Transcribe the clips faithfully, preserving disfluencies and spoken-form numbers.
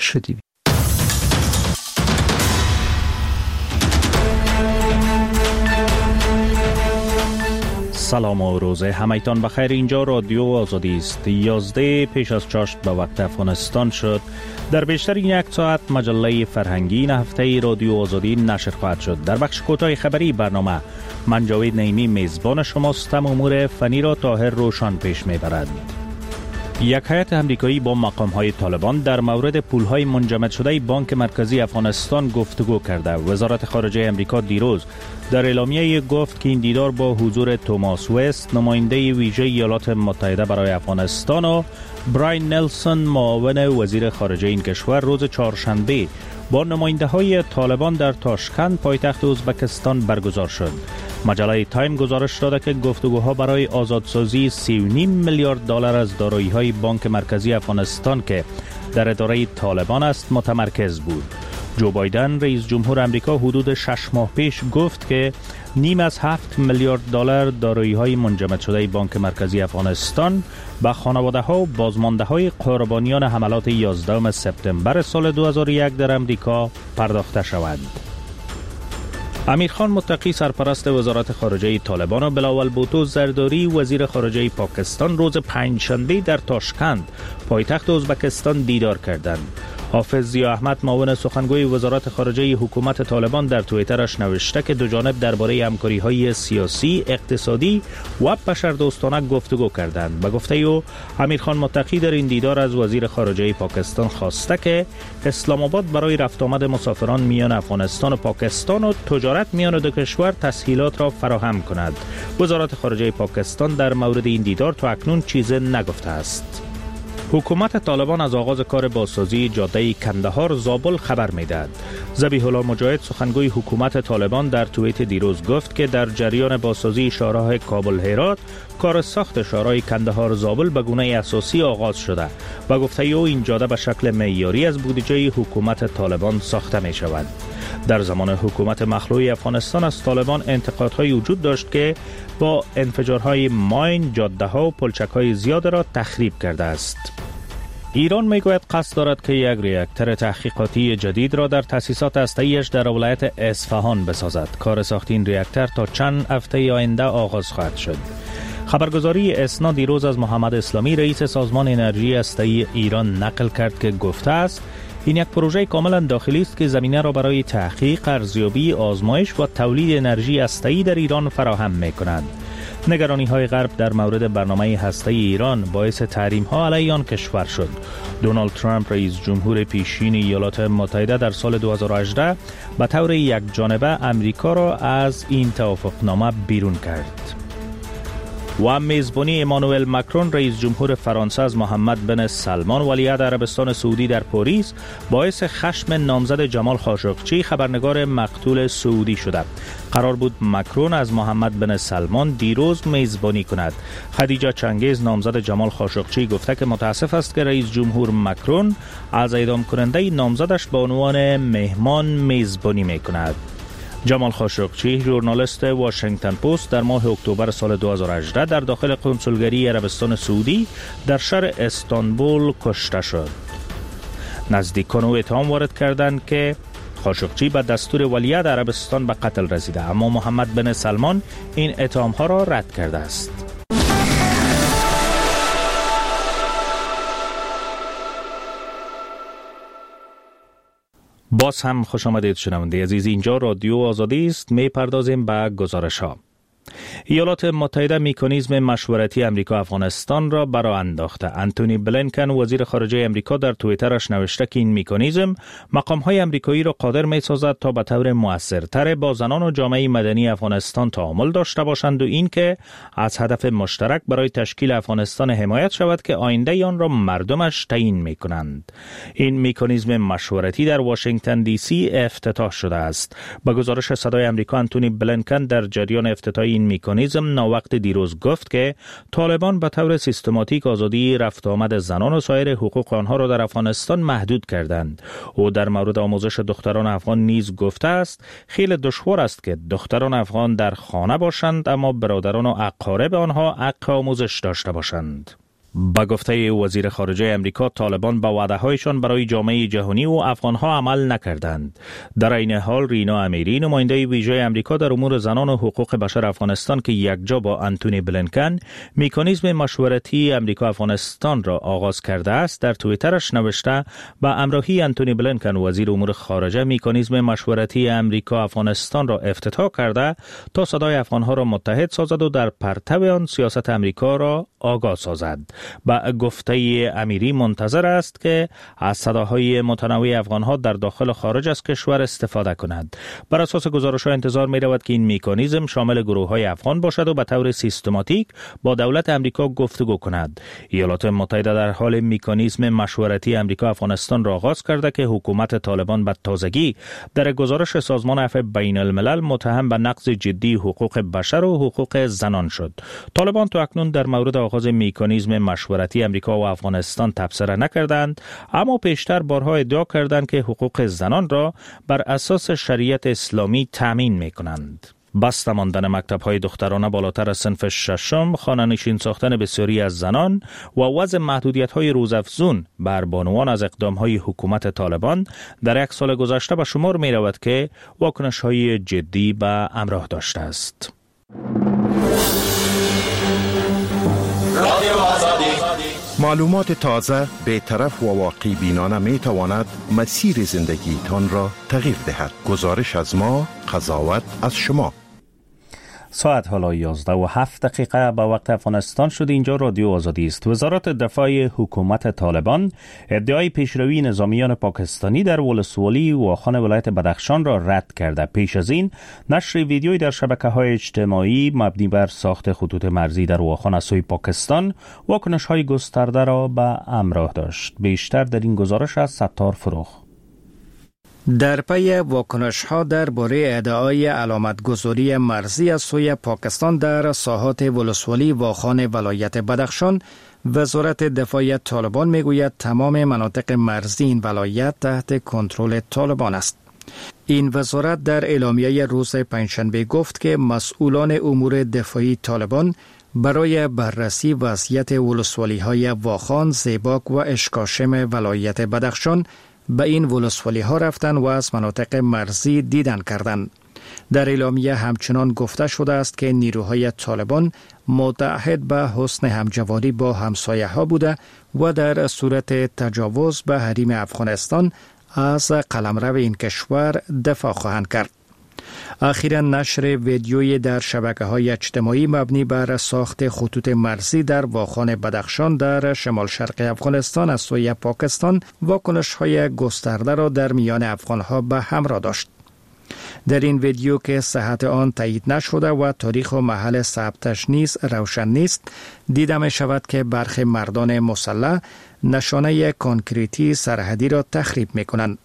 شدیم. سلام و روز همایتان بخیر. اینجا رادیو آزادی است. یازده پیش از چاشت به وقت افغانستان شد. در بیشتر یک ساعت مجله فرهنگی این هفته رادیو آزادی نشر خواهد شد. در بخش کوتاه خبری برنامه من جاوید نعیمی میزبان شماستم. امور فنی را طاهر روشن پیش میبرد. یک هیئت امریکایی با مقام‌های طالبان در مورد پول‌های منجمد شده بانک مرکزی افغانستان گفتگو کرده. وزارت خارجه امریکا دیروز در اعلامیه گفت که این دیدار با حضور توماس وست، نماینده ویژه ایالات متحده برای افغانستان، و براین نلسون، معاون وزیر خارجه این کشور، روز چهارشنبه با نماینده های طالبان در تاشکند، پایتخت ازبکستان برگزار شد. مجله تایم گزارش داده که گفتگوها برای آزادسازی سی و نیم میلیارد دلار از دارایی‌های بانک مرکزی افغانستان که در اداره طالبان است متمرکز بود. جو بایدن رئیس جمهور امریکا حدود شش ماه پیش گفت که نیم از هفت میلیارد دلار دارایی‌های منجمد شده بانک مرکزی افغانستان به خانواده‌ها و بازمانده‌های قربانیان حملات یازدهم سپتامبر سال دو هزار و یک در امریکا پرداخته شود. امیرخان متقی سرپرست وزارت خارجه طالبان و بلاول بوتو زرداری وزیر خارجه پاکستان روز پنجشنبه در تاشکند، پایتخت ازبکستان دیدار کردند. حافظ ضیا احمد معاون سخنگوی وزارت خارجه حکومت طالبان در توییترش نوشته که دو جانب درباره همکاری‌های سیاسی، اقتصادی و بشردوستانه گفتگو کردند. به گفته او، امیرخان متقی در این دیدار از وزیر خارجه پاکستان خواسته که اسلام آباد برای رفت آمد مسافران میان افغانستان و پاکستان و تجارت میان دو کشور تسهیلات را فراهم کند. وزارت خارجه پاکستان در مورد این دیدار تا اکنون چیزی نگفته است. حکومت طالبان از آغاز کار بازسازی جاده کندهار زابل خبر میدهد. ذبیح الله مجاهد سخنگوی حکومت طالبان در توییت دیروز گفت که در جریان بازسازی شاهراه کابل هرات کار ساخت شاهراه کندهار زابل به گونه اساسی آغاز شده و گفته او این جاده به شکل معیاری از بودجه حکومت طالبان ساخته می شود. در زمان حکومت مخلوع افغانستان از طالبان انتقادهای وجود داشت که با انفجارهای ماین جاده ها و پلچک های زیاد را تخریب کرده است. ایران میگوید قصد دارد که یک ریاکتور تحقیقاتی جدید را در تأسیسات هسته‌ایش در ولایت اصفهان بسازد. کار ساخت این ریاکتور تا چند هفته آینده آغاز خواهد شد. خبرگزاری اسنا دیروز از محمد اسلامی رئیس سازمان انرژی هسته‌ای ایران نقل کرد که گفته است این یک پروژه کاملا داخلی است که زمینه را برای تحقیق، ارزیابی، آزمایش و تولید انرژی هسته‌ای در ایران فراهم می‌کند. نگرانی های غرب در مورد برنامه هسته‌ای ایران باعث تحریم ها علیه آن کشور شد. دونالد ترامپ رئیس جمهور پیشین ایالات متحده در سال دو هزار و هجده به طور یک جانبه امریکا را از این توافقنامه بیرون کرد. و میزبانی امانوئل مکرون رئیس جمهور فرانسه از محمد بن سلمان ولیعهد عربستان سعودی در پاریس باعث خشم نامزد جمال خاشقچی خبرنگار مقتول سعودی شده. قرار بود مکرون از محمد بن سلمان دیروز میزبانی کند. خدیجه چنگیز نامزد جمال خاشقچی گفته که متاسف است که رئیس جمهور مکرون از اعدام کننده نامزدش به عنوان مهمان میزبانی میکند. جمال خاشقچی ژورنالیست واشنگتن پست در ماه اکتبر سال دو هزار و هجده در داخل کنسولگری عربستان سعودی در شهر استانبول کشته شد. نزدیکان او اتهام وارد کردند که خاشقچی به دستور ولیعهد عربستان به قتل رسیده، اما محمد بن سلمان این اتهام‌ها را رد کرده است. باز هم خوش آمدید شنونده عزیز. اینجا رادیو آزادی است. می پردازیم به گزارش ها. ایالات متحده مکانیزم مشورتی امریکا افغانستان را برآ انداخته. انتونی بلینکن وزیر خارجه امریکا در توییترش نوشته که این مکانیزم مقام‌های امریکایی را قادر می‌سازد تا به طور مؤثرتر با زنان و جامعه مدنی افغانستان تعامل داشته باشند و این که از هدف مشترک برای تشکیل افغانستان حمایت شود که آینده آن را مردمش تعیین می‌کنند. این مکانیزم مشورتی در واشنگتن دی سی افتتاح شده است. با گزارش صدای آمریکا انتونی بلینکن در جریان افتتاح این مکانیزم ناوقت دیروز گفت که طالبان به طور سیستماتیک آزادی رفت آمد زنان و سایر حقوق آنها را در افغانستان محدود کردند. او در مورد آموزش دختران افغان نیز گفته است خیلی دشوار است که دختران افغان در خانه باشند اما برادران و اقارب آنها حق آموزش داشته باشند. با گفته وزیر خارجه امریکا، طالبان با وعده‌هایشان برای جامعه جهانی و افغان‌ها عمل نکردند. در این حال رینا امیری، نماینده ویژه امریکا در امور زنان و حقوق بشر افغانستان که یکجا با آنتونی بلینکن مکانیزم مشورتی امریکا افغانستان را آغاز کرده است، در توییترش نوشته با همراهی آنتونی بلینکن وزیر امور خارجه مکانیزم مشورتی امریکا افغانستان را افتتاح کرده تا صدای افغان‌ها را متحد سازد و در پرتو آن سیاست امریکا را آگاه سازد. با گفته امیری منتظر است که از صداهای متنوع افغان‌ها در داخل و خارج از کشور استفاده کند. بر اساس گزارش‌ها انتظار می‌رود که این مکانیزم شامل گروه‌های افغان باشد و به طور سیستماتیک با دولت امریکا گفتگو کند. ایالات متحده در حال مکانیزم مشورتی امریکا افغانستان را آغاز کرده که حکومت طالبان به تازگی در گزارش سازمان عفو بین الملل متهم به نقض جدی حقوق بشر و حقوق زنان شد. طالبان تا اکنون در مورد آغاز مکانیزم مشورتی امریکا و افغانستان تبصره نکردند، اما پیشتر بارها ادعا کردند که حقوق زنان را بر اساس شریعت اسلامی تامین می‌کنند. بسته ماندن مکتب‌های دخترانه بالاتر از صنف ششم، خانه‌نشین ساختن بسیاری از زنان و وضع محدودیت‌های روزافزون بر بانوان از اقدام‌های حکومت طالبان در یک سال گذشته به شمار می‌رود که واکنش‌های جدی به همراه داشته است. معلومات تازه، بی‌طرف و واقع بینانه می تواند مسیر زندگی تان را تغییر دهد. گزارش از ما، قضاوت از شما. ساعت حالا یازده و هفت دقیقه به وقت افغانستان شده. اینجا رادیو آزادی است. وزارت دفاع حکومت طالبان ادعای پیشروی نظامیان پاکستانی در ولسوالی واخان ولایت بدخشان را رد کرده. پیش از این نشر ویدیویی در شبکه‌های اجتماعی مبنی بر ساخت خطوط مرزی در واخان از سوی پاکستان واکنش‌های گسترده را به همراه داشت. بیشتر در این گزارش از ستار فروخ. در پی واکنش‌ها درباره ادعای علامت‌گذاری مرزی از سوی پاکستان در ساحات ولسوالی واخان ولایت بدخشان، وزارت دفاع طالبان میگوید تمام مناطق مرزی این ولایت تحت کنترل طالبان است. این وزارت در اعلامیه روز پنجشنبه گفت که مسئولان امور دفاعی طالبان برای بررسی وضعیت ولسوالی‌های واخان، زیباک و اشکاشم ولایت بدخشان به این ولسوالی ها رفتن و از مناطق مرزی دیدن کردند. در اعلامیه همچنان گفته شده است که نیروهای طالبان متعهد به حسن همجواری با همسایه ها بوده و در صورت تجاوز به حریم افغانستان از قلمرو این کشور دفاع خواهند کرد. اخیراً نشر ویدیویی در شبکه‌های اجتماعی مبنی بر ساخت خطوط مرزی در واخان بدخشان در شمال شرق افغانستان از سوی پاکستان واکنش‌های گسترده را در میان افغان‌ها به همراه داشت. در این ویدیو که صحت آن تایید نشده و تاریخ و محل ثبتش نیز روشن نیست، دیده می شود که برخی مردان مسلح نشانه کانکریتی سرحدی را تخریب می کنند.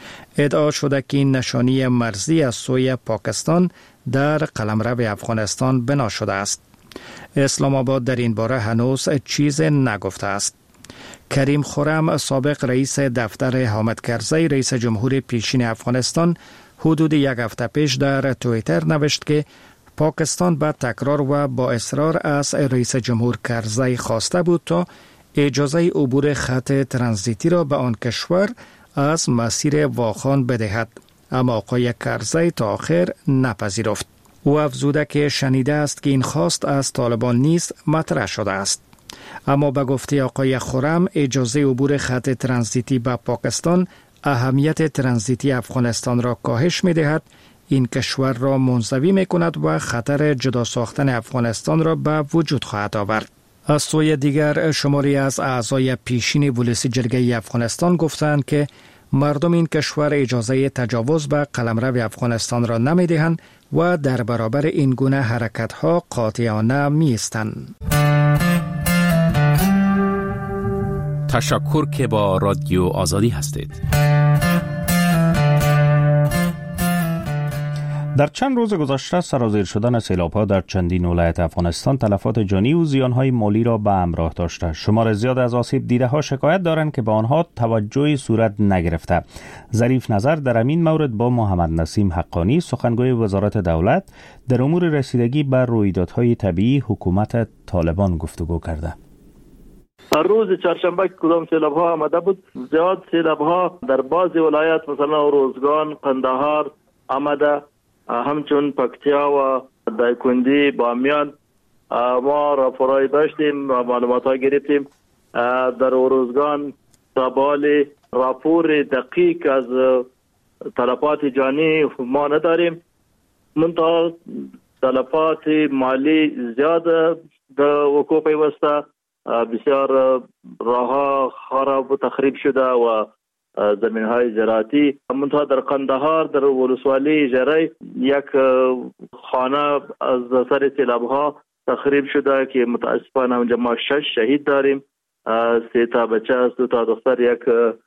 ادعا شده که این نشانی مرزی از سوی پاکستان در قلمرو افغانستان بنا شده است. اسلام آباد در این باره هنوز چیز نگفته است. کریم خرم، سابق رئیس دفتر حامد کرزی رئیس جمهور پیشین افغانستان، حدود یک هفته پیش در توییتر نوشت که پاکستان با تکرار و با اصرار از رئیس جمهور کرزی خواسته بود تا اجازه عبور خط ترانزیتی را به آن کشور از مسیر واخان بدهد، اما آقای کرزی تا آخر نپذیرفت. او افزوده که شنیده است که این خواست از طالبان نیز مطرح شده است. اما به گفته آقای خرم، اجازه عبور خط ترانزیتی به پاکستان اهمیت ترانزیتی افغانستان را کاهش می دهد، این کشور را منزوی می کند و خطر جدا ساختن افغانستان را به وجود خواهد آورد. از سوی دیگر شماری از اعضای پیشین ولسی جرگه افغانستان گفتند که مردم این کشور اجازه تجاوز به قلمرو افغانستان را نمی دهند و در برابر این گونه حرکت‌ها قاطعانه می ایستند. تشکر که با رادیو آزادی هستید. در چند روز گذشته سرازیر شدن سیلاب‌ها در چندین ولایت افغانستان تلفات جانی و زیان‌های مالی را به همراه داشته. شمار زیاد از آسیب دیده‌ها شکایت دارند که به آنها توجهی صورت نگرفته. ظریف نظر در این مورد با محمد نسیم حقانی، سخنگوی وزارت دولت در امور رسیدگی به رویدادهای طبیعی حکومت طالبان گفتگو کرده. روز چهارشنبه کدام سیلاب ها آمده بود، زیاد سیلاب ها در بعضی ولایات مثلا روزگان، قندهار آمده، همچون پکتیا و دایکنډي، بامیان ما راپورای داشتیم، معلومات ها گرفتیم. در روزگان تابال راپور دقیق از تلفات جانی ما نداریم، منتها تلفات مالی زیاد در وقوع پیوسته، بسیار راه خراب و تخریب شده و زمین های زراعتی. منتها در قندهار در ولسوالی جری یک خانه از سر سیلاب ها تخریب شده که متاسفانه اونجا ما شش شهید داریم، سه تا بچه است، دو تا دختر، یک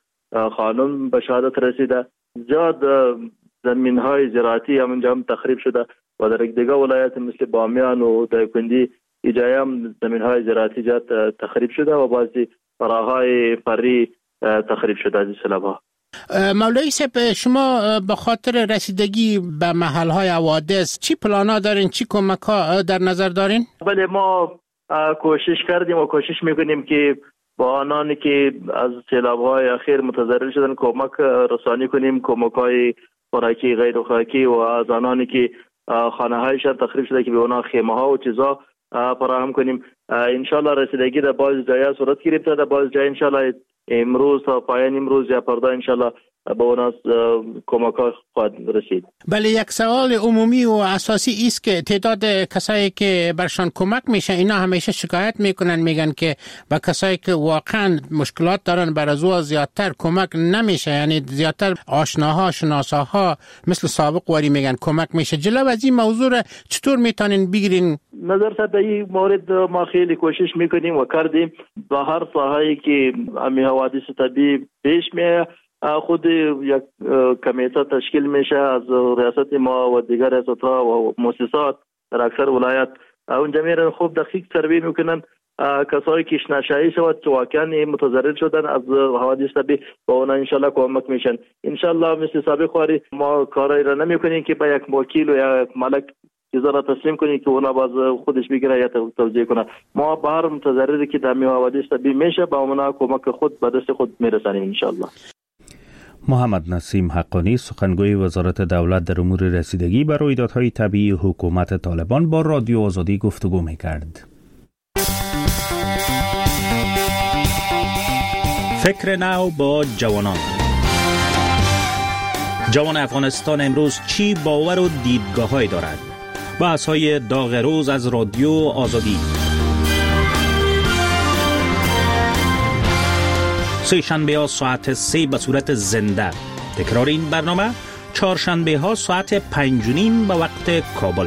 خانم به شهادت رسیده. زیاد زمین های زراعتی هم اونجا هم تخریب شده و در دیگه ولایت مثل بامیان و دایکنډي ایجای هم زمین های زراعتی جات تخریب شده و بعضی راههای فری تخریب شده از سیلاب ها. مولوی صاحب، شما به خاطر رسیدگی به محل های حوادث چی پلانا دارین، چی کمک ها در نظر دارین؟ بله، ما کوشش کردیم و کوشش میکنیم که با آنانی که از سیلاب های اخیر متضرر شدن کمک رسانی کنیم، کمک های خوراکی غیر خوراکی، و از آنانی که خانه هایشان تخریب شده که به اونا خیمه ها و چیزا فراهم کنیم. انشالله رسیدگی در بعض جای صورت گرفته، در بعض جای انشالله امروز تا پایان امروز یا فردا انشالله به اوناس کمک ها خواهد رسید. بله، یک سوال عمومی و اساسی است که تعداد کسایی که برشان کمک میشه اینا همیشه شکایت میکنن، میگن که با کسایی که واقعا مشکلات دارن بر از او زیادتر کمک نمیشه، یعنی زیادتر آشناها شناساها مثل سابق واری میگن کمک میشه. جلو از این موضوع چطور میتونین بگیرین؟ نظر صد این مورد ما خیلی کوشش میکنیم و کردیم. با هر ساحه‌ای که امی حوادث طبیعی پیش میاد خود یک کمیته تشکیل میشه از ریاست ما و دیگر ریاست‌ها و مؤسسات در اکثر ولایات. اونجا میرن خوب دقیق سروی میکنن کسایی که شناسایی شود که واقعا متضرر شدن از حوادث طبیعی با اونا انشالله کمک میشن. انشالله مثل سابق خواری ما کارایی را نمیکنیم که با یک وکیل و یک ملک چیزا را تسلیم کنیم که اونا باز خودش بگیره یا توزیع کنه. ما به هر متضرری که در حوادث طبیعی میشه با اونا کمک خود به دست خود میرسانیم انشالله. محمد نسیم حقانی، سخنگوی وزارت دولت در امور رسیدگی بر رویدادهای طبیعی حکومت طالبان، با رادیو آزادی گفتگو می‌کرد. فکر نو با جوانان. جوان افغانستان امروز چی باور و دیدگاه‌هایی دارد؟ بحث‌های داغ روز از رادیو آزادی. سه شنبه ها ساعت سه به صورت زنده. تکرار این برنامه چهارشنبه ها ساعت پنج و نیم به وقت کابل.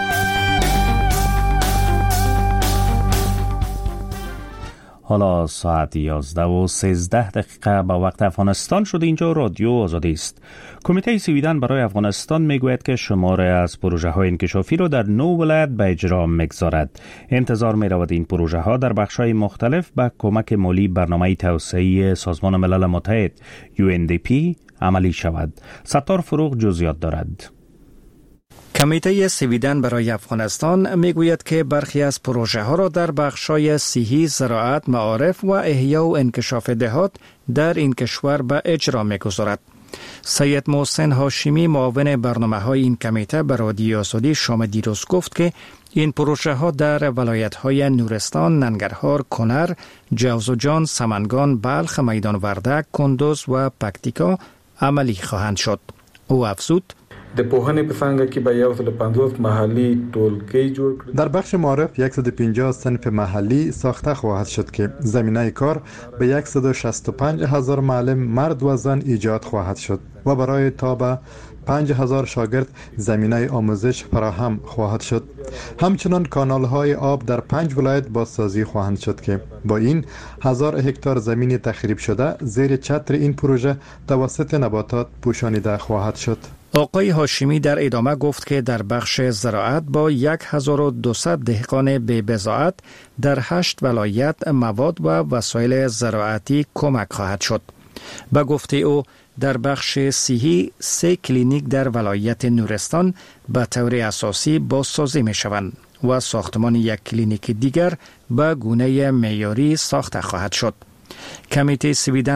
حالا ساعت یازده و سیزده دقیقه به وقت افغانستان شده. اینجا رادیو آزادی است. کمیته سویدن برای افغانستان میگوید که شماره از پروژه های انکشافی را در نو ولایت به اجرا میگذارد. انتظار می رود این پروژه ها در بخش های مختلف با کمک مالی برنامه توسعه سازمان ملل متحد یو ان دی پی عملی شود. ستار فروغ جزئیات دارد. کمیته سویدن برای افغانستان میگوید که برخی از پروژه ها را در بخش‌های صحی، زراعت، معارف و احیا و انکشاف دهات در این کشور به اجرا میگذارد. سید محسن هاشمی، معاون برنامه‌های این کمیته، به رادیو آزادی شام دیروز گفت که این پروژه ها در ولایت‌های نورستان، ننگرهار، کنر، جوزجان، سمنگان، بلخ، میدان وردک، کندوز و پکتیکا عملی خواهند شد. او افزود: د پوهنې په څانګه کې به یو سل پنځوس محلي ټولګي جوړ کړي. در بخش معارف صد و پنجاه صنف محلی ساخته خواهد شد که زمینه کار به صد و شصت و پنج هزار معلم مرد و زن ایجاد خواهد شد و برای تا به پنج هزار شاگرد زمینه آموزش فراهم خواهد شد. همچنان کانال های آب در پنج ولایت بازسازی خواهند شد که با این هزار هکتار زمین تخریب شده زیر چتر این پروژه توسط نباتات پوشانیده خواهد شد. آقای هاشمی در ادامه گفت که در بخش زراعت با هزار و دویست دهقان بی بضاعت در هشت ولایت مواد و وسایل زراعتی کمک خواهد شد. به گفته او در بخش صحی سه کلینیک در ولایت نورستان به طور اساسی بازسازی می شوند. و ساختمان یک کلینیک دیگر به گونه معیاری ساخته خواهد شد. کمیته سویدن